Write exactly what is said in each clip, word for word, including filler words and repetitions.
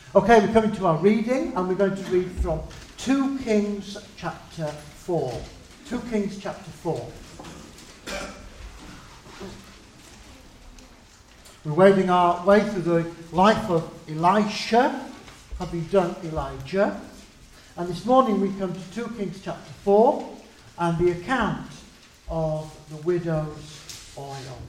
Okay, we're coming to our reading, and we're going to read from two Kings chapter four. two Kings chapter four. We're wading our way through the life of Elisha, having done Elijah. And this morning we come to two Kings chapter four and the account of the widow's oil.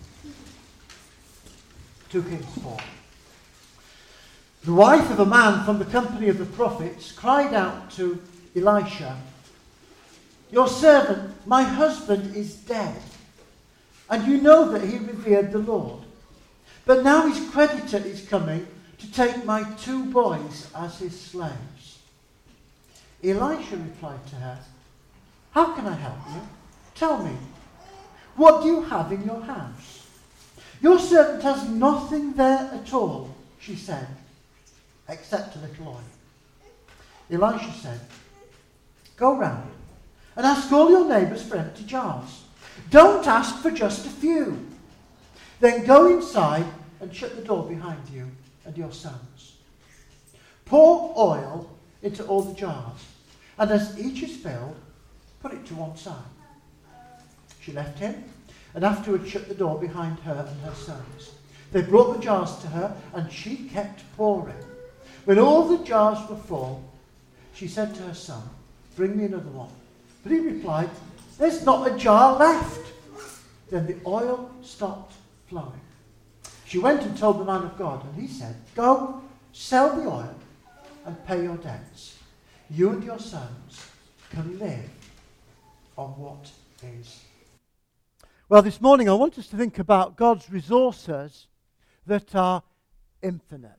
two Kings four. The wife of a man from the company of the prophets cried out to Elisha, "Your servant, my husband, is dead, and you know that he revered the Lord. But now his creditor is coming to take my two boys as his slaves." Elisha replied to her, "How can I help you? Tell me, what do you have in your house?" "Your servant has nothing there at all," she said, "except a little oil." Elisha said, "Go round and ask all your neighbours for empty jars. Don't ask for just a few. Then go inside and shut the door behind you and your sons. Pour oil into all the jars, and as each is filled, put it to one side." She left him, and afterwards shut the door behind her and her sons. They brought the jars to her, and she kept pouring. When all the jars were full, she said to her son, "Bring me another one." But he replied, "There's not a jar left." Then the oil stopped flowing. She went and told the man of God, and he said, "Go, sell the oil and pay your debts. You and your sons can live on what is." Well, this morning I want us to think about God's resources that are infinite.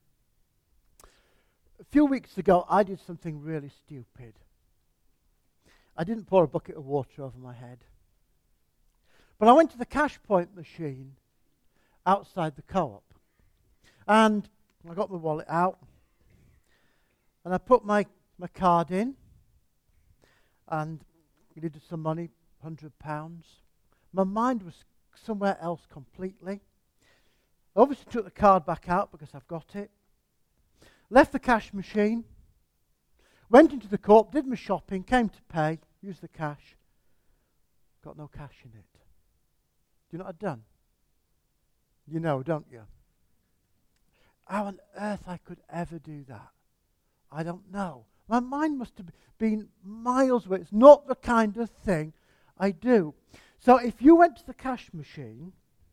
A few weeks ago, I did something really stupid. I didn't pour a bucket of water over my head. But I went to the cash point machine outside the co-op. And I got my wallet out. And I put my, my card in. And we needed some money, one hundred pounds. My mind was somewhere else completely. I obviously took the card back out because I've got it. Left the cash machine. Went into the co-op, did my shopping, came to pay, used the cash. Got no cash in it. Do you know what I'd done? You know, don't you? How on earth I could ever do that, I don't know. My mind must have been miles away. It's not the kind of thing I do. So if you went to the cash machine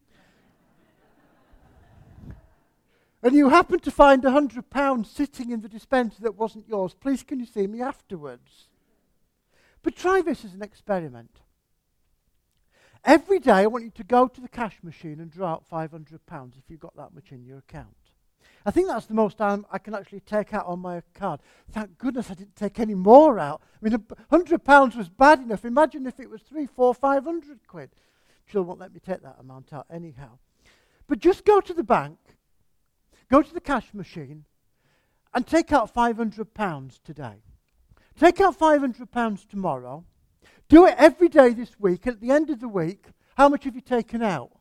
and you happened to find one hundred pounds sitting in the dispenser that wasn't yours, please can you see me afterwards? But try this as an experiment. Every day I want you to go to the cash machine and draw out five hundred pounds if you've got that much in your account. I think that's the most I'm, I can actually take out on my card. Thank goodness I didn't take any more out. I mean, one hundred pounds was bad enough. Imagine if it was three, four, five hundred quid. Jill won't let me take that amount out anyhow. But just go to the bank, go to the cash machine, and take out five hundred pounds today. Take out five hundred pounds tomorrow. Do it every day this week. And at the end of the week, how much have you taken out?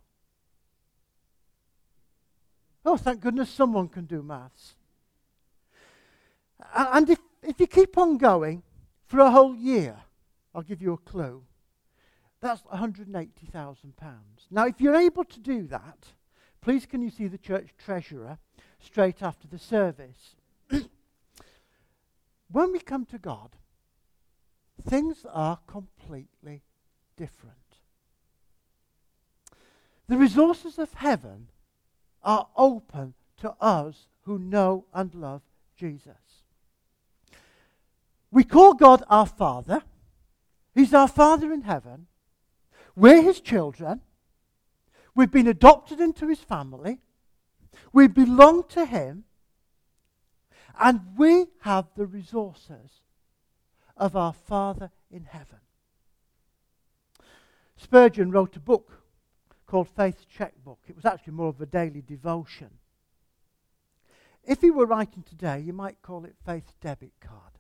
Oh, thank goodness someone can do maths. And if, if you keep on going for a whole year, I'll give you a clue, that's one hundred eighty thousand pounds. Now, if you're able to do that, please can you see the church treasurer straight after the service? When we come to God, things are completely different. The resources of heaven are open to us who know and love Jesus. We call God our Father. He's our Father in heaven. We're His children. We've been adopted into His family. We belong to Him. And we have the resources of our Father in heaven. Spurgeon wrote a book called Faith's Checkbook. It was actually more of a daily devotion. If he were writing today, you might call it Faith's debit card.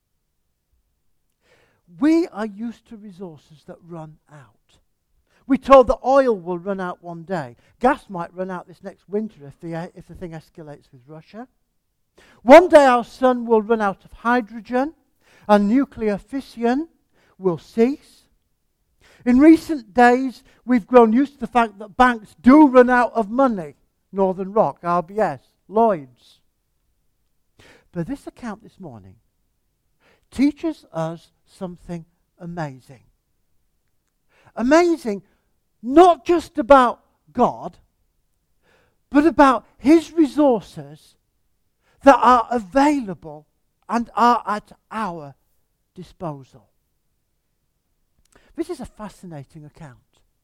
We are used to resources that run out. We're told that oil will run out one day. Gas might run out this next winter if the, if the thing escalates with Russia. One day our sun will run out of hydrogen and nuclear fission will cease. In recent days, we've grown used to the fact that banks do run out of money. Northern Rock, R B S, Lloyds. But this account this morning teaches us something amazing. Amazing, not just about God, but about His resources that are available and are at our disposal. This is a fascinating account.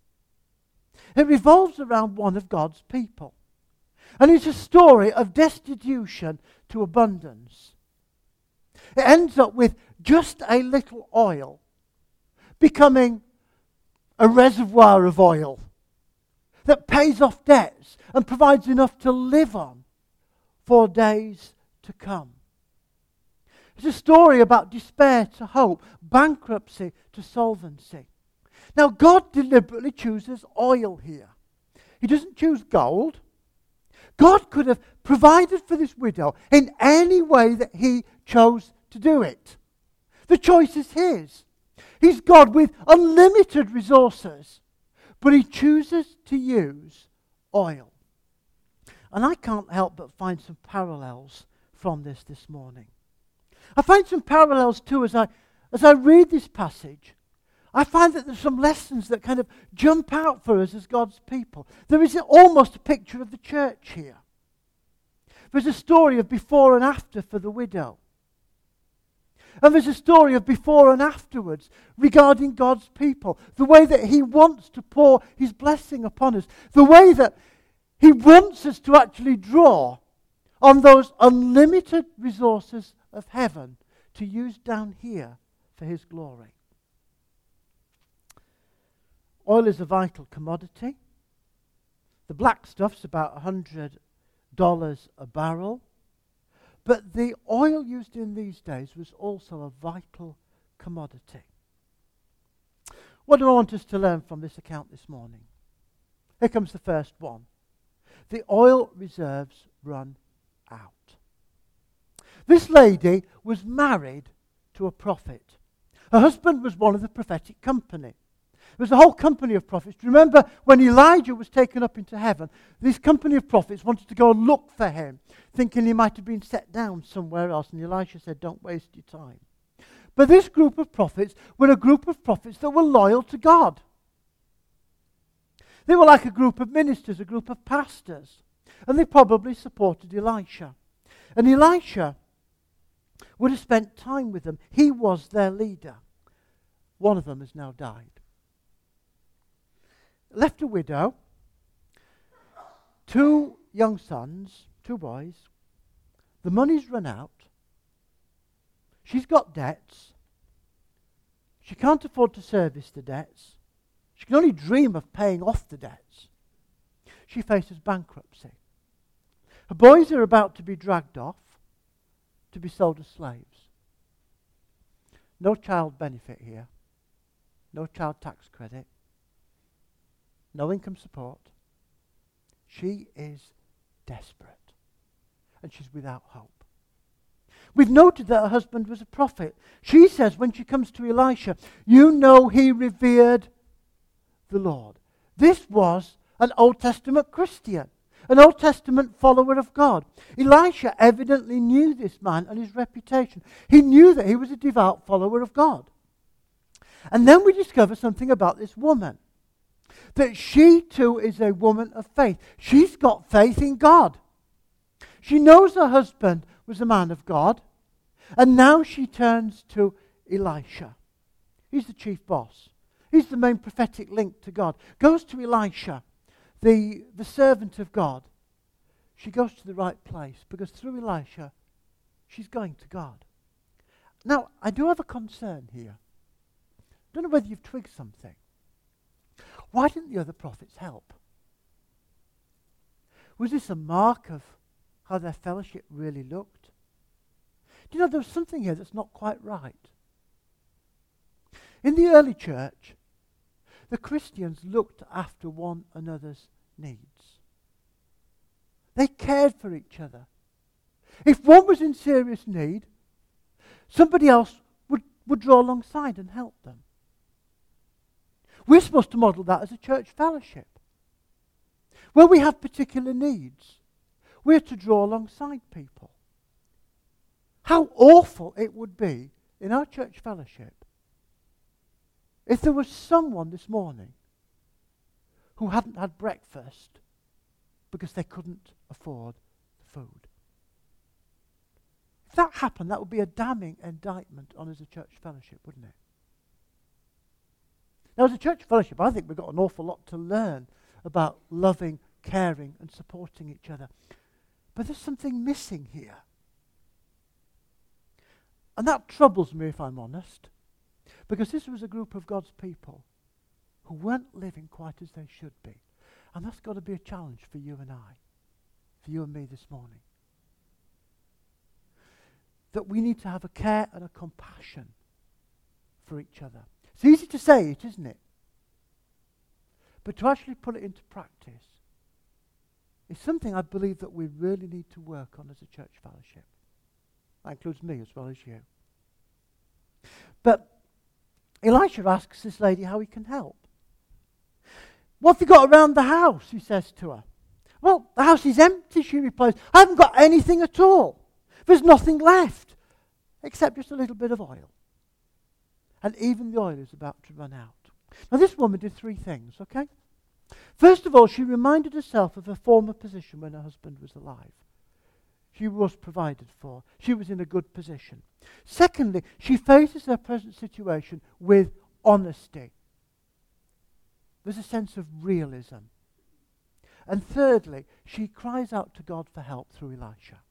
It revolves around one of God's people. And it's a story of destitution to abundance. It ends up with just a little oil becoming a reservoir of oil that pays off debts and provides enough to live on for days to come. It's a story about despair to hope, bankruptcy to solvency. Now, God deliberately chooses oil here. He doesn't choose gold. God could have provided for this widow in any way that He chose to do it. The choice is His. He's God with unlimited resources, but He chooses to use oil. And I can't help but find some parallels from this this morning. I find some parallels too as I, as I read this passage. I find that there's some lessons that kind of jump out for us as God's people. There is almost a picture of the church here. There's a story of before and after for the widow. And there's a story of before and afterwards regarding God's people. The way that He wants to pour His blessing upon us. The way that He wants us to actually draw on those unlimited resources of heaven to use down here for His glory. Oil is a vital commodity. The black stuff's about one hundred dollars a barrel. But the oil used in these days was also a vital commodity. What do I want us to learn from this account this morning? Here comes the first one. The oil reserves run out. This lady was married to a prophet. Her husband was one of the prophetic company. There was a whole company of prophets. Do you remember when Elijah was taken up into heaven, this company of prophets wanted to go and look for him, thinking he might have been set down somewhere else. And Elisha said, don't waste your time. But this group of prophets were a group of prophets that were loyal to God. They were like a group of ministers, a group of pastors. And they probably supported Elisha. And Elisha would have spent time with them. He was their leader. One of them has now died. Left a widow, two young sons, two boys. The money's run out. She's got debts. She can't afford to service the debts. She can only dream of paying off the debts. She faces bankruptcy. Her boys are about to be dragged off to be sold as slaves. No child benefit here. No child tax credit. No income support. She is desperate. And she's without hope. We've noted that her husband was a prophet. She says when she comes to Elisha, you know he revered the Lord. This was an Old Testament Christian. An Old Testament follower of God. Elisha evidently knew this man and his reputation. He knew that he was a devout follower of God. And then we discover something about this woman. That she too is a woman of faith. She's got faith in God. She knows her husband was a man of God. And now she turns to Elisha. He's the chief boss. He's the main prophetic link to God. Goes to Elisha, the, the servant of God. She goes to the right place because through Elisha, she's going to God. Now, I do have a concern here. I don't know whether you've twigged something. Why didn't the other prophets help? Was this a mark of how their fellowship really looked? Do you know, there was something here that's not quite right. In the early church, the Christians looked after one another's needs. They cared for each other. If one was in serious need, somebody else would, would draw alongside and help them. We're supposed to model that as a church fellowship. Where we have particular needs, we're to draw alongside people. How awful it would be in our church fellowship if there was someone this morning who hadn't had breakfast because they couldn't afford the food. If that happened, that would be a damning indictment on us as a church fellowship, wouldn't it? Now, as a church fellowship, I think we've got an awful lot to learn about loving, caring, and supporting each other. But there's something missing here. And that troubles me, if I'm honest, because this was a group of God's people who weren't living quite as they should be. And that's got to be a challenge for you and I, for you and me this morning. That we need to have a care and a compassion for each other. It's easy to say it, isn't it? But to actually put it into practice is something I believe that we really need to work on as a church fellowship. That includes me as well as you. But Elisha asks this lady how he can help. What have you got around the house, he says to her. Well, the house is empty, she replies. I haven't got anything at all. There's nothing left except just a little bit of oil. And even the oil is about to run out. Now this woman did three things, okay? First of all, she reminded herself of her former position when her husband was alive. She was provided for. She was in a good position. Secondly, she faces her present situation with honesty. There's a sense of realism. And thirdly, she cries out to God for help through Elisha.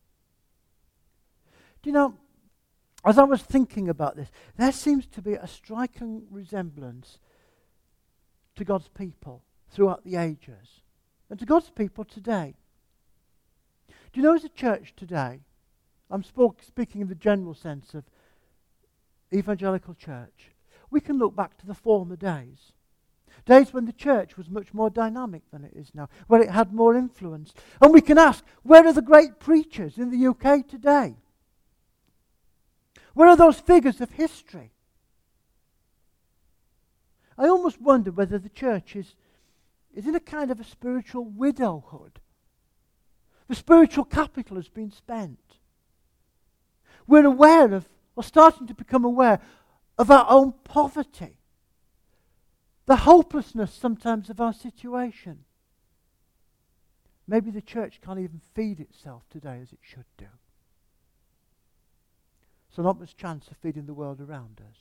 Do you know, as I was thinking about this, there seems to be a striking resemblance to God's people throughout the ages and to God's people today. Do you know, as a church today, I'm spoke, speaking in the general sense of evangelical church, we can look back to the former days. Days when the church was much more dynamic than it is now, where it had more influence. And we can ask, where are the great preachers in the U K today? Where are those figures of history? I almost wonder whether the church is, is in a kind of a spiritual widowhood. The spiritual capital has been spent. We're aware of, or starting to become aware of our own poverty. The hopelessness sometimes of our situation. Maybe the church can't even feed itself today as it should do. So not much chance of feeding the world around us.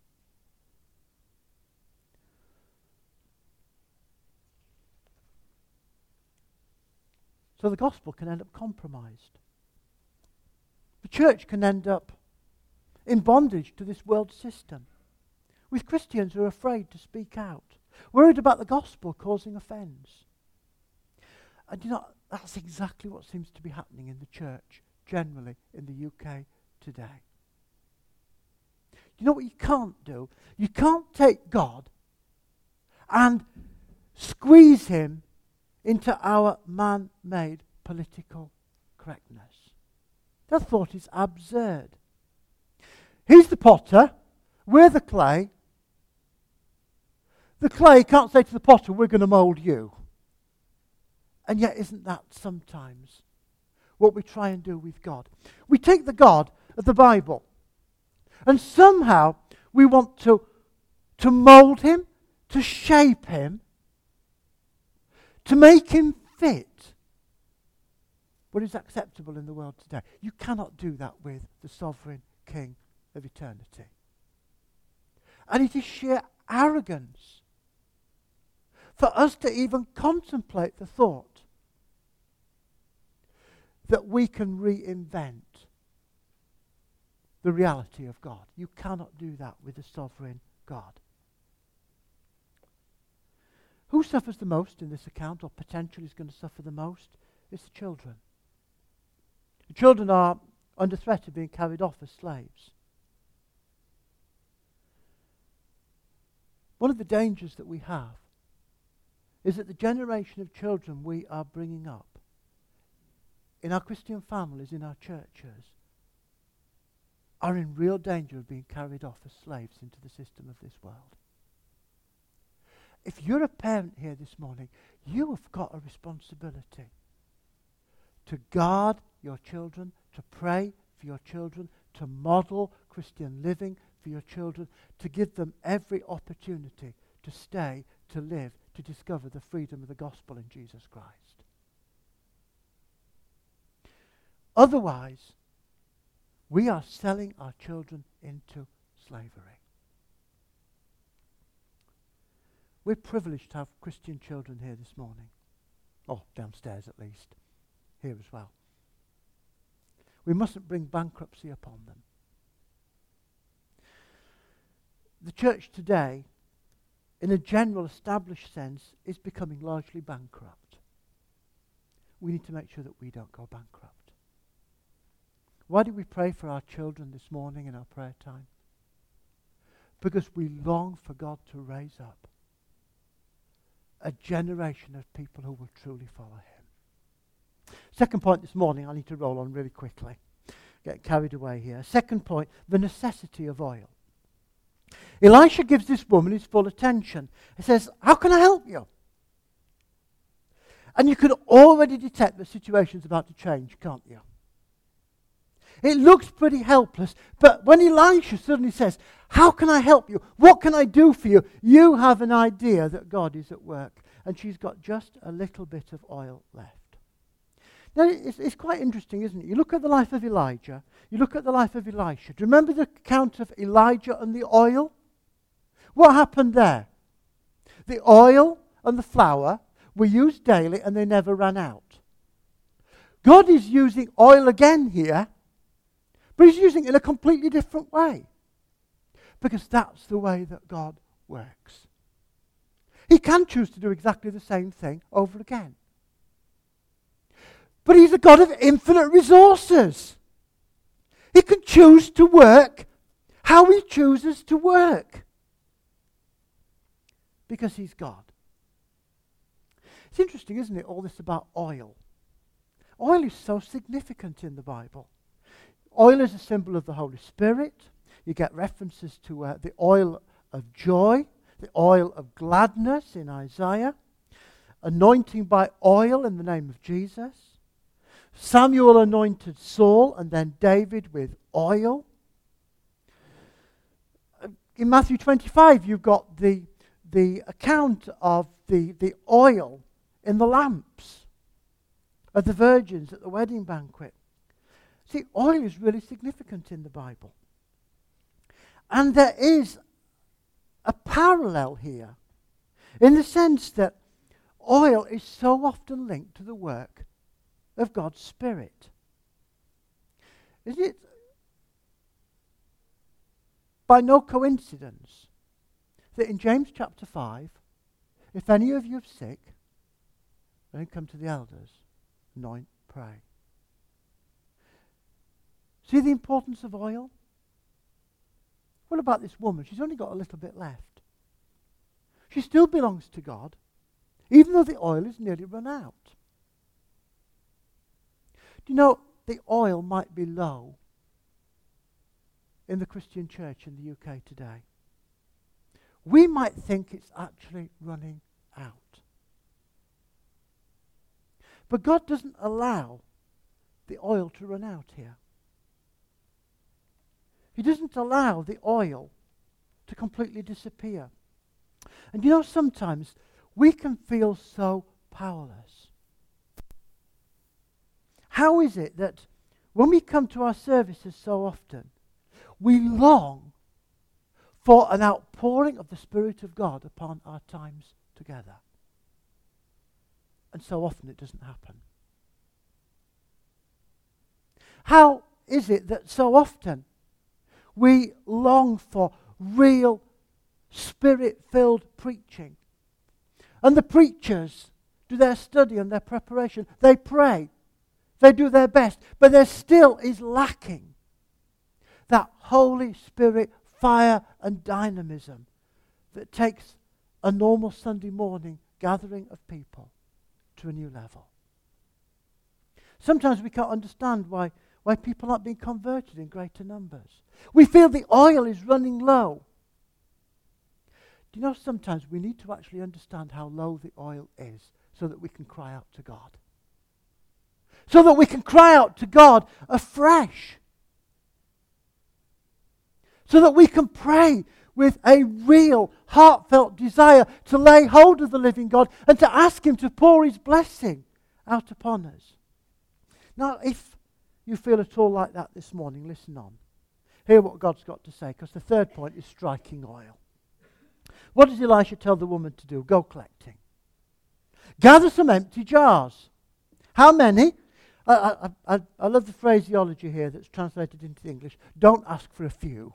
So the gospel can end up compromised. The church can end up in bondage to this world system, with Christians who are afraid to speak out, worried about the gospel causing offence. And you know, that's exactly what seems to be happening in the church generally in the U K today. You know what you can't do? You can't take God and squeeze him into our man-made political correctness. That thought is absurd. He's the potter, we're the clay. The clay can't say to the potter, we're going to mould you. And yet isn't that sometimes what we try and do with God? We take the God of the Bible and somehow we want to, to mould him, to shape him, to make him fit what is acceptable in the world today. You cannot do that with the sovereign King of eternity. And it is sheer arrogance for us to even contemplate the thought that we can reinvent the reality of God. You cannot do that with a sovereign God. Who suffers the most in this account, or potentially is going to suffer the most? It's the children. The children are under threat of being carried off as slaves. One of the dangers that we have is that the generation of children we are bringing up in our Christian families, in our churches, are in real danger of being carried off as slaves into the system of this world. If you're a parent here this morning, you have got a responsibility to guard your children, to pray for your children, to model Christian living for your children, to give them every opportunity to stay, to live, to discover the freedom of the gospel in Jesus Christ. Otherwise, we are selling our children into slavery. We're privileged to have Christian children here this morning. Oh, downstairs at least. Here as well. We mustn't bring bankruptcy upon them. The church today, in a general established sense, is becoming largely bankrupt. We need to make sure that we don't go bankrupt. Why do we pray for our children this morning in our prayer time? Because we long for God to raise up a generation of people who will truly follow him. Second point this morning, I need to roll on really quickly. Get carried away here. Second point, the necessity of oil. Elisha gives this woman his full attention. He says, how can I help you? And you can already detect the situation's about to change, can't you? It looks pretty helpless, but when Elisha suddenly says, how can I help you? What can I do for you? You have an idea that God is at work. And she's got just a little bit of oil left. Now, it's, it's quite interesting, isn't it? You look at the life of Elijah, you look at the life of Elisha. Do you remember the account of Elijah and the oil? What happened there? The oil and the flour were used daily and they never ran out. God is using oil again here, but he's using it in a completely different way. Because that's the way that God works. He can choose to do exactly the same thing over again. But he's a God of infinite resources. He can choose to work how he chooses to work. Because he's God. It's interesting, isn't it, all this about oil. Oil is so significant in the Bible. Oil is a symbol of the Holy Spirit. You get references to uh, the oil of joy, the oil of gladness in Isaiah, anointing by oil in the name of Jesus. Samuel anointed Saul and then David with oil. In Matthew twenty-five, you've got the, the account of the, the oil in the lamps of the virgins at the wedding banquet. See, oil is really significant in the Bible. And there is a parallel here in the sense that oil is so often linked to the work of God's Spirit. Isn't it by no coincidence that in James chapter five, if any of you are sick, then come to the elders, anoint, pray. See the importance of oil? What about this woman? She's only got a little bit left. She still belongs to God, even though the oil is nearly run out. Do you know, the oil might be low in the Christian church in the U K today. We might think it's actually running out. But God doesn't allow the oil to run out here. He doesn't allow the oil to completely disappear. And you know, sometimes we can feel so powerless. How is it that when we come to our services so often, we long for an outpouring of the Spirit of God upon our times together? And so often it doesn't happen. How is it that so often we long for real Spirit-filled preaching? And the preachers do their study and their preparation. They pray. They do their best. But there still is lacking that Holy Spirit fire and dynamism that takes a normal Sunday morning gathering of people to a new level. Sometimes we can't understand why, why people aren't being converted in greater numbers. We feel the oil is running low. Do you know sometimes we need to actually understand how low the oil is so that we can cry out to God? So that we can cry out to God afresh. So that we can pray with a real, heartfelt desire to lay hold of the living God and to ask Him to pour His blessing out upon us. Now, if you feel at all like that this morning, listen on. Hear what God's got to say, because the third point is striking oil. What does Elisha tell the woman to do? Go collecting. Gather some empty jars. How many? I, I, I, I love the phraseology here that's translated into English. Don't ask for a few.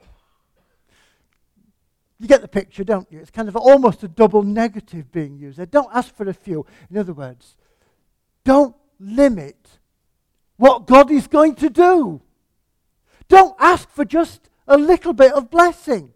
You get the picture, don't you? It's kind of almost a double negative being used there. Don't ask for a few. In other words, don't limit what God is going to do. Don't ask for just a little bit of blessing.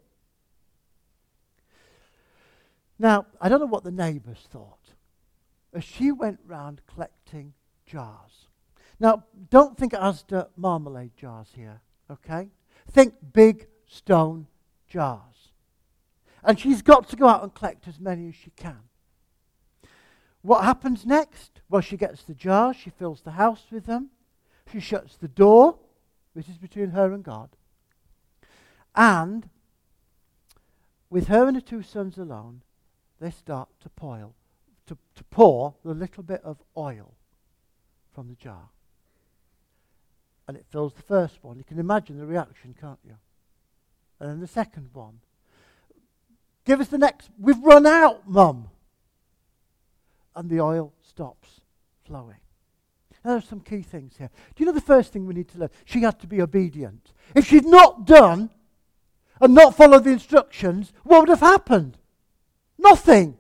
Now, I don't know what the neighbours thought as she went round collecting jars. Now, don't think Asda marmalade jars here, okay? Think big stone jars. And she's got to go out and collect as many as she can. What happens next? Well, she gets the jars, she fills the house with them, she shuts the door, which is between her and God. And with her and her two sons alone, they start to pour, to, to pour the little bit of oil from the jar. And it fills the first one. You can imagine the reaction, can't you? And then the second one. Give us the next. We've run out, Mum. And the oil stops flowing. Now, there's some key things here. Do you know the first thing we need to learn? She had to be obedient. If she'd not done and not followed the instructions, what would have happened? Nothing.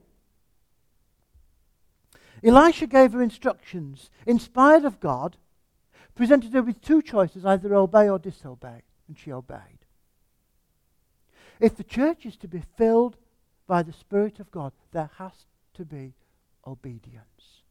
Elisha gave her instructions, inspired of God, presented her with two choices, either obey or disobey, and she obeyed. If the church is to be filled by the Spirit of God, there has to be obedience.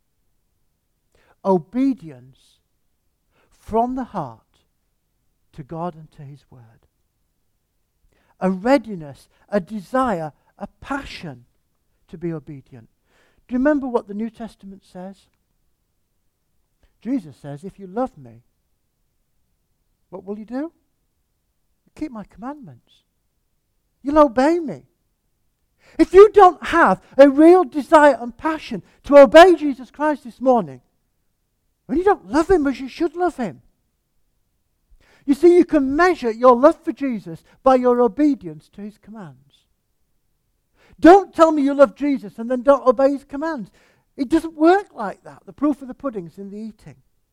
Obedience from the heart to God and to His Word. A readiness, a desire, a passion to be obedient. Do you remember what the New Testament says? Jesus says, if you love me, what will you do? Keep my commandments. You'll obey me. If you don't have a real desire and passion to obey Jesus Christ this morning, well, you don't love Him as you should love Him. You see, you can measure your love for Jesus by your obedience to His commands. Don't tell me you love Jesus and then don't obey His commands. It doesn't work like that. The proof of the pudding is in the eating.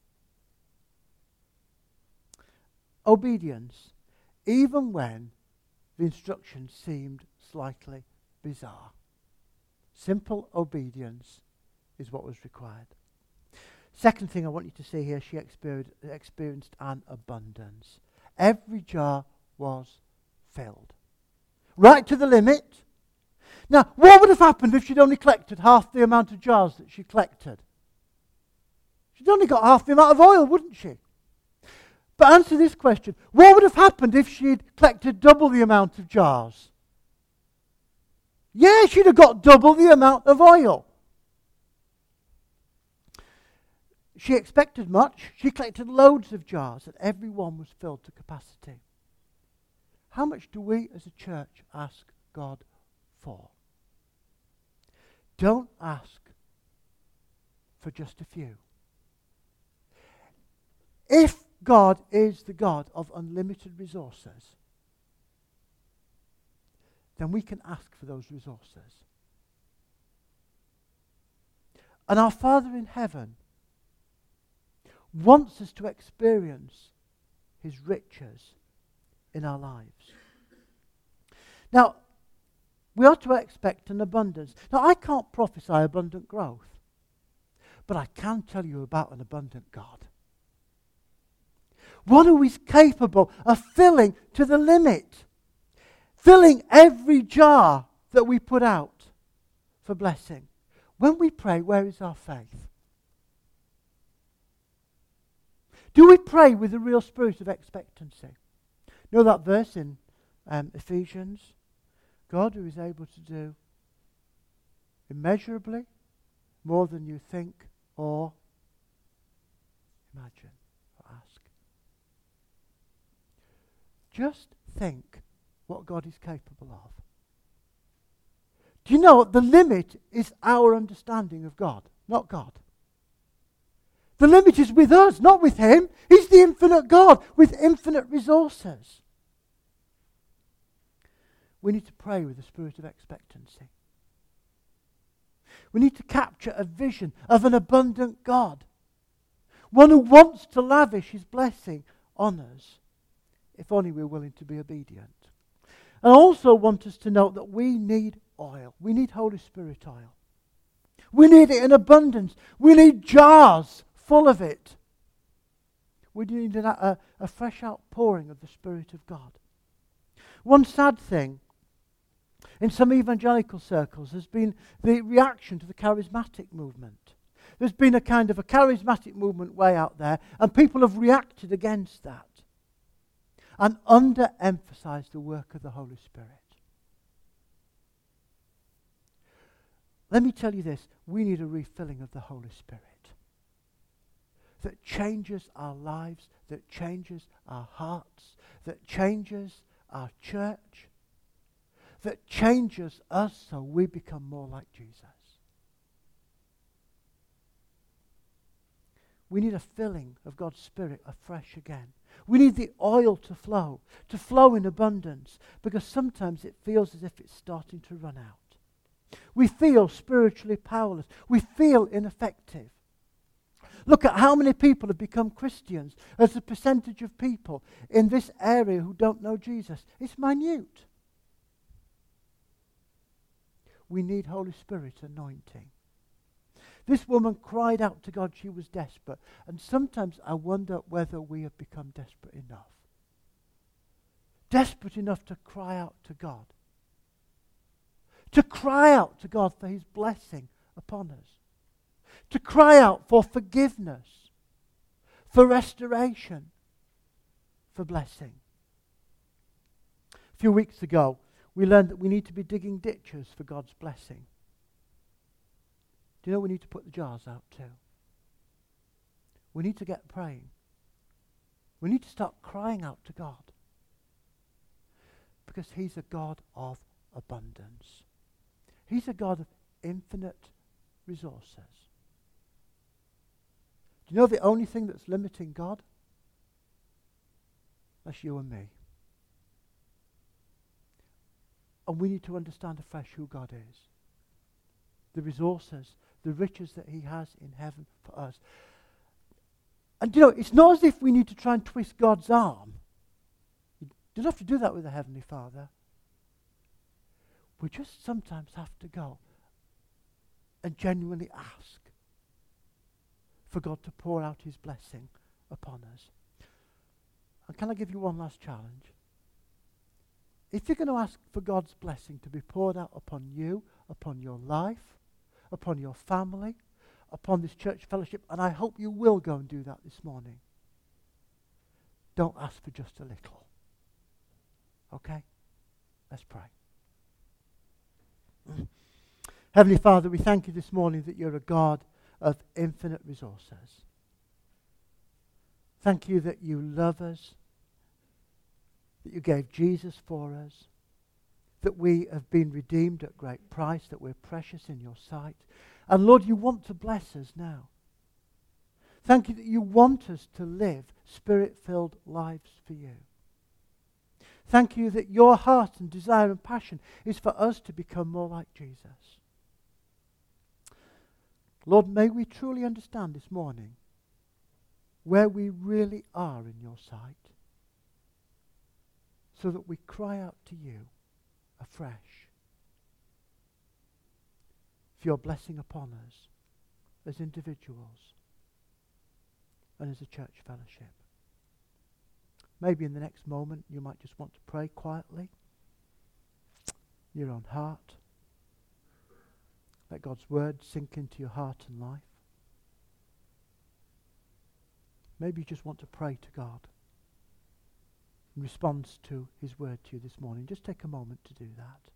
Obedience, even when the instructions seemed slightly bizarre. Simple obedience is what was required. Second thing I want you to see here, she experienced an abundance. Every jar was filled. Right to the limit. Now, what would have happened if she'd only collected half the amount of jars that she collected? She'd only got half the amount of oil, wouldn't she? But answer this question. What would have happened if she'd collected double the amount of jars? Yeah, she'd have got double the amount of oil. She expected much. She collected loads of jars, and every one was filled to capacity. How much do we as a church ask God for? Don't ask for just a few. If God is the God of unlimited resources, then we can ask for those resources. And our Father in heaven wants us to experience His riches in our lives. Now, we ought to expect an abundance. Now, I can't prophesy abundant growth, but I can tell you about an abundant God. One who is capable of filling to the limit, filling every jar that we put out for blessing. When we pray, where is our faith? Do we pray with a real spirit of expectancy? You know that verse in um, Ephesians? God who is able to do immeasurably more than you think or imagine or ask. Just think what God is capable of. Do you know the limit is our understanding of God, not God? The limit is with us, not with Him. He's the infinite God with infinite resources. We need to pray with a spirit of expectancy. We need to capture a vision of an abundant God. One who wants to lavish His blessing on us, if only we're willing to be obedient. And I also want us to note that we need oil. We need Holy Spirit oil. We need it in abundance. We need jars full of it. We need a, a, a fresh outpouring of the Spirit of God. One sad thing in some evangelical circles has been the reaction to the charismatic movement. There's been a kind of a charismatic movement way out there, and people have reacted against that and underemphasized the work of the Holy Spirit. Let me tell you this, we need a refilling of the Holy Spirit that changes our lives, that changes our hearts, that changes our church, that changes us so we become more like Jesus. We need a filling of God's Spirit afresh again. We need the oil to flow, to flow in abundance, because sometimes it feels as if it's starting to run out. We feel spiritually powerless. We feel ineffective. Look at how many people have become Christians as a percentage of people in this area who don't know Jesus. It's minute. We need Holy Spirit anointing. This woman cried out to God. She was desperate. And sometimes I wonder whether we have become desperate enough. Desperate enough to cry out to God. To cry out to God for His blessing upon us. To cry out for forgiveness, for restoration, for blessing. A few weeks ago, we learned that we need to be digging ditches for God's blessing. Do you know we need to put the jars out too? We need to get praying. We need to start crying out to God. Because He's a God of abundance. He's a God of infinite resources. Do you know the only thing that's limiting God? That's you and me. And we need to understand afresh who God is. The resources, the riches that He has in heaven for us. And you know, it's not as if we need to try and twist God's arm. You don't have to do that with the Heavenly Father. We just sometimes have to go and genuinely ask for God to pour out His blessing upon us. And can I give you one last challenge? If you're going to ask for God's blessing to be poured out upon you, upon your life, upon your family, upon this church fellowship, and I hope you will go and do that this morning, don't ask for just a little. Okay? Let's pray. Heavenly Father, we thank You this morning that You're a God of infinite resources. Thank You that You love us, that You gave Jesus for us, that we have been redeemed at great price, that we're precious in Your sight. And Lord, You want to bless us now. Thank You that You want us to live Spirit-filled lives for You. Thank You that Your heart and desire and passion is for us to become more like Jesus. Lord, may we truly understand this morning where we really are in Your sight, so that we cry out to You afresh for Your blessing upon us as individuals and as a church fellowship. Maybe in the next moment you might just want to pray quietly in your own heart. Let God's word sink into your heart and life. Maybe you just want to pray to God in response to his word to you this morning. Just take a moment to do that.